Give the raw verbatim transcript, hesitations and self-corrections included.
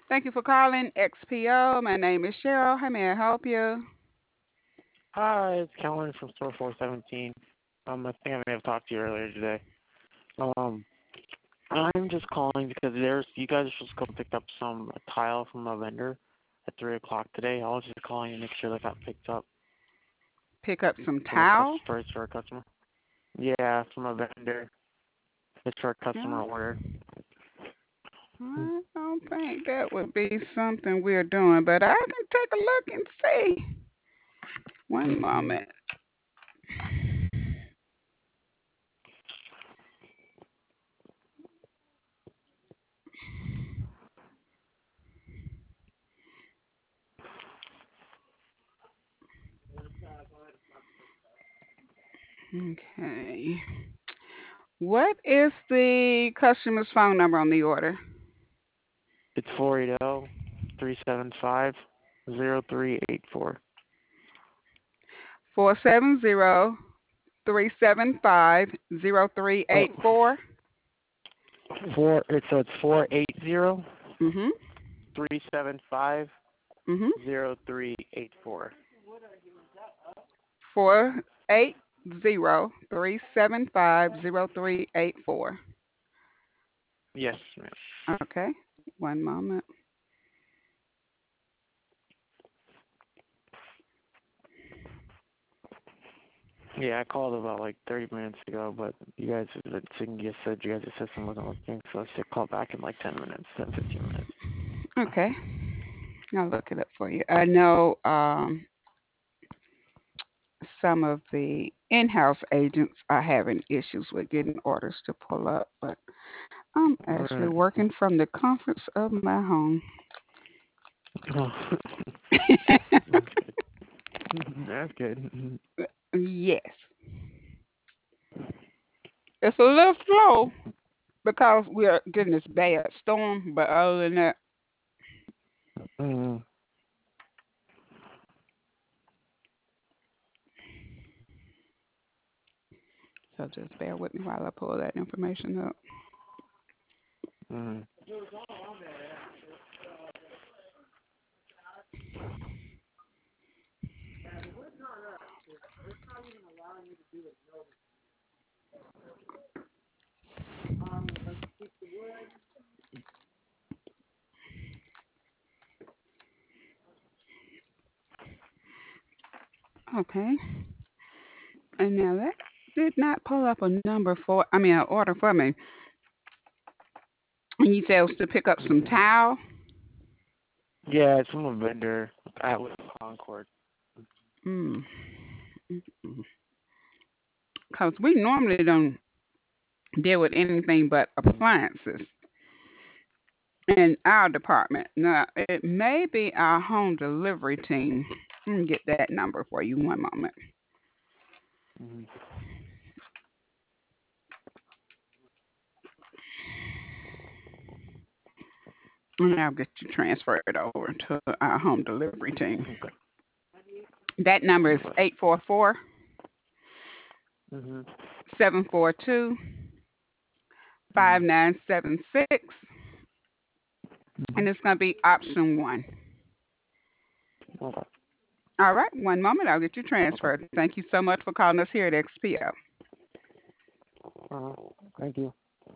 Thank you for calling X P O. My name is Cheryl. How may I help you? Hi, it's Kellen from Store four seventeen. Um, I think I may have talked to you earlier today. Um, I'm just calling because there's you guys are supposed to come pick up some a tile from a vendor at three o'clock today. I was just calling to make sure that got picked up Pick up some from a towel? customer for a customer. Yeah, from a vendor. It's for a customer No, order. I don't think that would be something we're doing, but I can take a look and see. One Mm-hmm. moment. Okay. What is the customer's phone number on the order? It's four eight zero three seven five zero three eight four. Four seven zero three seven five zero three Oh, eight four. four. So it's four eight zero Mhm. three seven five Mhm. zero three eight four. Four eight zero three seven five zero three eight four. Yes, ma'am. Okay. One moment. Yeah, I called about like thirty minutes ago, but you guys, the thing you said you guys' system wasn't working, so I said call back in like ten minutes, ten, fifteen minutes. Okay. I'll look it up for you. I know um, some of the in-house agents are having issues with getting orders to pull up, but I'm actually Alright. working from the comforts of my home. Oh, that's good. That's good. Yes. It's a little slow because we are getting this bad storm, but other than that, Mm, so just bear with me while I pull that information up. mm. Okay. And now that did not pull up a number for, I mean, an order for me. And you said it was to pick up some towel. Yeah, it's from a vendor at with Concord. Mm. Because we normally don't deal with anything but appliances in our department. Now, it may be our home delivery team. Let me get that number for you one moment. Mm-hmm. And I'll get you transferred over to our home delivery team. Okay. That number is Okay. eight four four, Mm-hmm. seven four two, five nine seven six, Mm-hmm. and it's going to be option one. Okay. All right, one moment. I'll get you Okay. transferred. Thank you so much for calling us here at X P O. Uh, thank you.